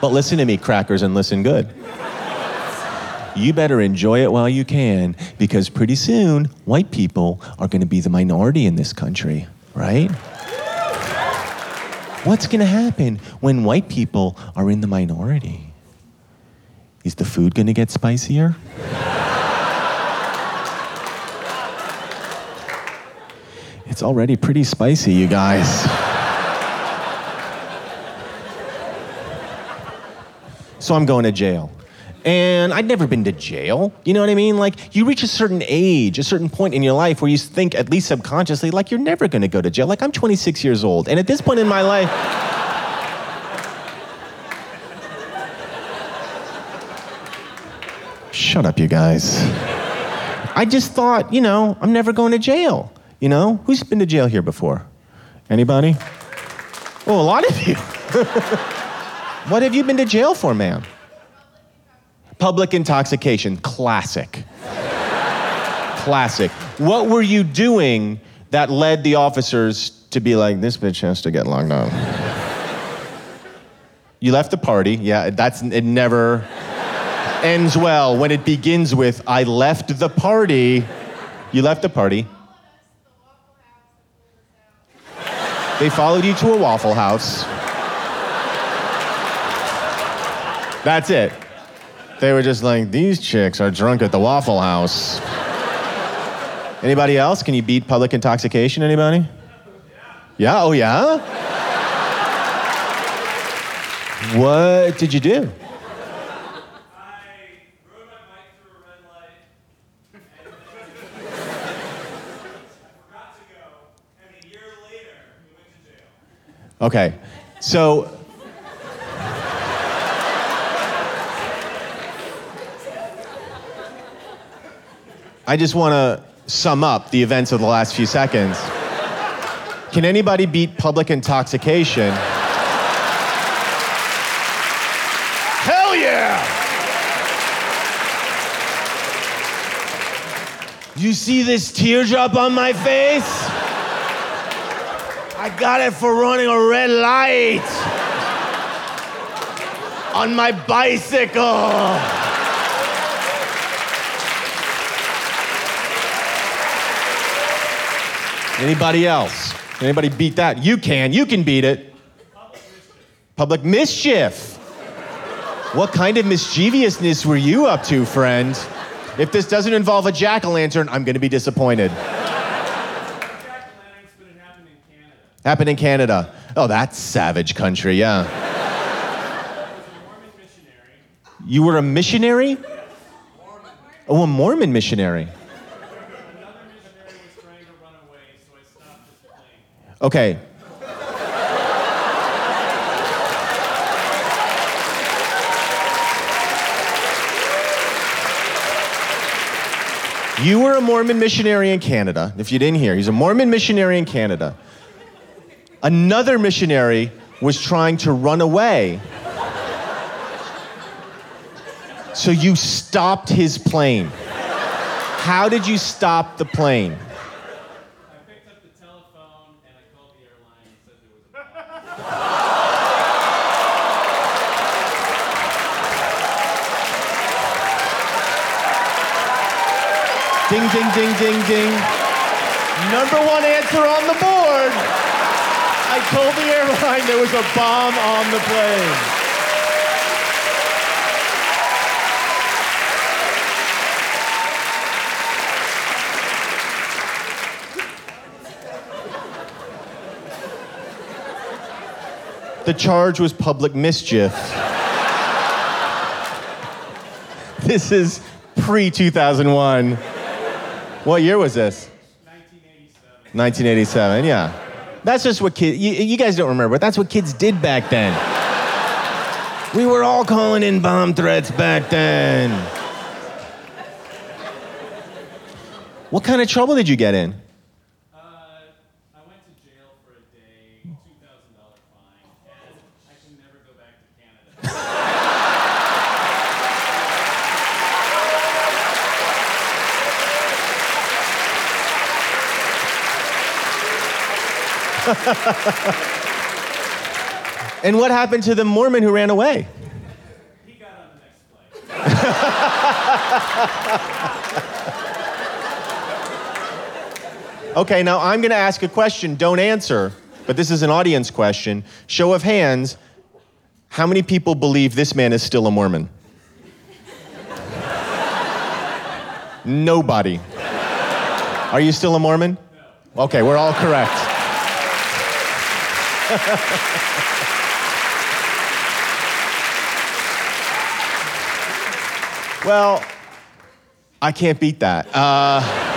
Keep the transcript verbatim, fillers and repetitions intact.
But listen to me, crackers, and listen good. You better enjoy it while you can, because pretty soon, white people are going to be the minority in this country, right? What's going to happen when white people are in the minority? Is the food going to get spicier? It's already pretty spicy, you guys. So I'm going to jail. And I'd never been to jail. You know what I mean? Like, you reach a certain age, a certain point in your life where you think, at least subconsciously, like, you're never going to go to jail. Like, I'm twenty-six years old. And at this point in my life... Shut up, you guys. I just thought, you know, I'm never going to jail. You know? Who's been to jail here before? Anybody? Well, a lot of you. What have you been to jail for, ma'am? Public intoxication, classic. Classic. What were you doing that led the officers to be like, this bitch has to get locked up? You left the party. Yeah, that's it never ends well when it begins with, I left the party. You left the party. They followed you to a Waffle House. That's it. They were just like, these chicks are drunk at the Waffle House. Anybody else? Can you beat public intoxication, anybody? Yeah, oh yeah? What did you do? I rode my bike through a red light, and I forgot to go, and a year later, we went to jail. Okay, so... I just want to sum up the events of the last few seconds. Can anybody beat public intoxication? Hell yeah! You see this teardrop on my face? I got it for running a red light on my bicycle. Anybody else? Anybody beat that? You can. You can beat it. Public mischief. What kind of mischievousness were you up to, friend? If this doesn't involve a jack-o'-lantern, I'm going to be disappointed. Jack-o'-lanterns, but it happened in Canada. Happened in Canada. Oh, that's savage country, yeah. I was a Mormon missionary. You were a missionary? Mormon. Oh, a Mormon missionary. Another missionary was trying to run away, so I stopped his plane. Okay. You were a Mormon missionary in Canada. If you didn't hear, he's a Mormon missionary in Canada. Another missionary was trying to run away. So you stopped his plane. How did you stop the plane? I picked up the telephone and I called the airline and said there was a bomb. Ding, ding, ding, ding, ding. Number one answer on the board. I told the airline there was a bomb on the plane. The charge was public mischief. This is pre two thousand one. What year was this? nineteen eighty-seven. nineteen eighty-seven, yeah. That's just what kids, you, you guys don't remember, but that's what kids did back then. We were all calling in bomb threats back then. What kind of trouble did you get in? Uh, I went to jail for a day, two thousand dollars fine, and I can never go back to Canada. And what happened to the Mormon who ran away? Okay, now I'm going to ask a question. Don't answer, but this is an audience question. Show of hands, how many people believe this man is still a Mormon? Nobody. Are you still a Mormon? No. Okay, we're all correct. Well, I can't beat that. Uh,